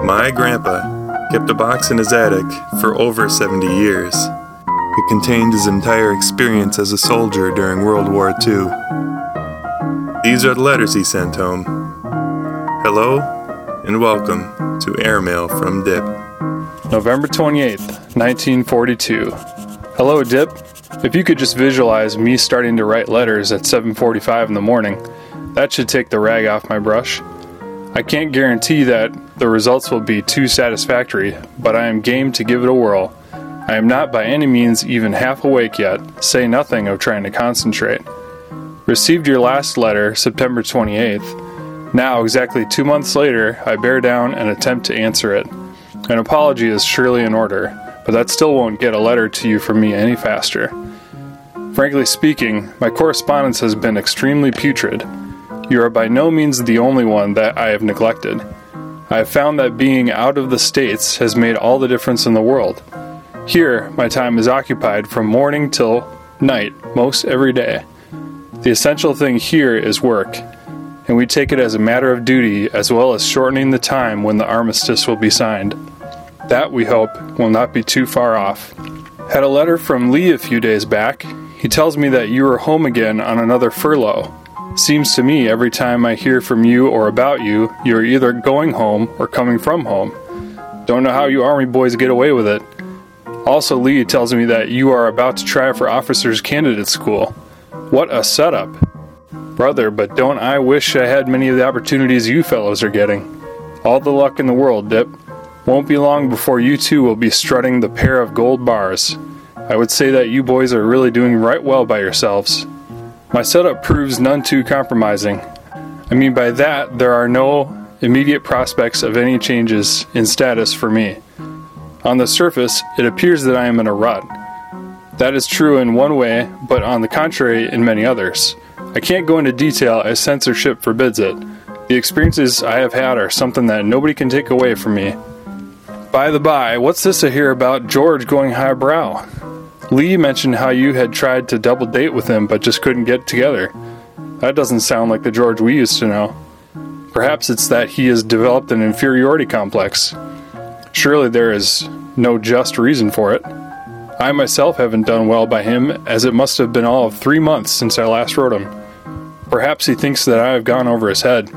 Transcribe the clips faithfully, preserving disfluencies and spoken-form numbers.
My grandpa kept a box in his attic for over seventy years. It contained his entire experience as a soldier during World War Two. These are the letters he sent home. Hello, and welcome to Airmail from Dip. November twenty-eighth, nineteen forty-two. Hello, Dip. If you could just visualize me starting to write letters at seven forty-five in the morning, that should take the rag off my brush. I can't guarantee that the results will be too satisfactory, but I am game to give it a whirl. I am not by any means even half awake yet, say nothing of trying to concentrate. Received your last letter, September twenty-eighth. Now, exactly two months later, I bear down and attempt to answer it. An apology is surely in order, but that still won't get a letter to you from me any faster. Frankly speaking, my correspondence has been extremely putrid. You are by no means the only one that I have neglected. I have found that being out of the States has made all the difference in the world. Here, my time is occupied from morning till night, most every day. The essential thing here is work, and we take it as a matter of duty as well as shortening the time when the armistice will be signed. That, we hope, will not be too far off. Had a letter from Lee a few days back. He tells me that you are home again on another furlough. Seems to me every time I hear from you or about you, you are either going home or coming from home. Don't know how you Army boys get away with it. Also, Lee tells me that you are about to try for officers candidate school. What a setup. Brother, but don't I wish I had many of the opportunities you fellows are getting. All the luck in the world, Dip. Won't be long before you two will be strutting the pair of gold bars. I would say that you boys are really doing right well by yourselves. My setup proves none too compromising. I mean by that, there are no immediate prospects of any changes in status for me. On the surface, it appears that I am in a rut. That is true in one way, but on the contrary in many others. I can't go into detail as censorship forbids it. The experiences I have had are something that nobody can take away from me. By the by, what's this I hear about George going highbrow? Lee mentioned how you had tried to double date with him but just couldn't get together. That doesn't sound like the George we used to know. Perhaps it's that he has developed an inferiority complex. Surely there is no just reason for it. I myself haven't done well by him, as it must have been all of three months since I last wrote him. Perhaps he thinks that I have gone over his head.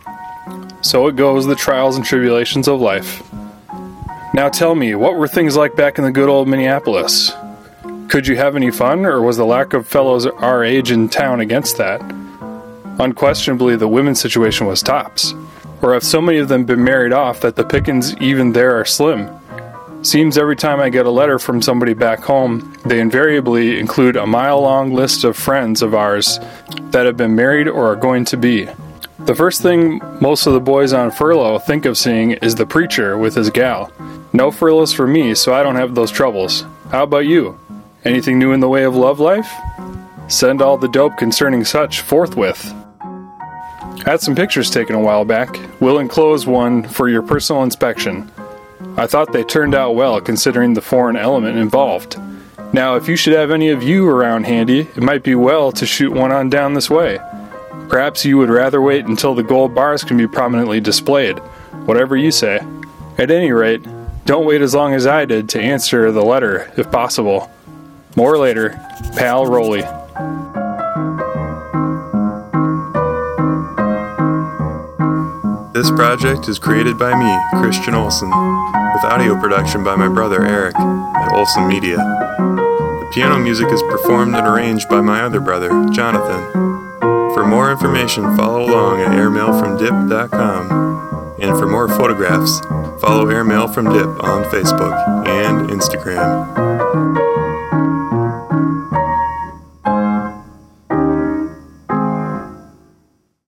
So it goes, the trials and tribulations of life. Now tell me, what were things like back in the good old Minneapolis? Could you have any fun, or was the lack of fellows our age in town against that? Unquestionably, the women's situation was tops. Or have so many of them been married off that the pickings even there are slim? Seems every time I get a letter from somebody back home, they invariably include a mile-long list of friends of ours that have been married or are going to be. The first thing most of the boys on furlough think of seeing is the preacher with his gal. No furloughs for me, so I don't have those troubles. How about you? Anything new in the way of love life? Send all the dope concerning such forthwith. Had some pictures taken a while back. Will enclose one for your personal inspection. I thought they turned out well considering the foreign element involved. Now, if you should have any of you around handy, it might be well to shoot one on down this way. Perhaps you would rather wait until the gold bars can be prominently displayed. Whatever you say. At any rate, don't wait as long as I did to answer the letter, if possible. More later, Pal Rolly. This project is created by me, Christian Olsen, with audio production by my brother Eric at Olsen Media. The piano music is performed and arranged by my other brother, Jonathan. For more information, follow along at airmail from dip dot com. And for more photographs, follow Airmail from Dip on Facebook and Instagram.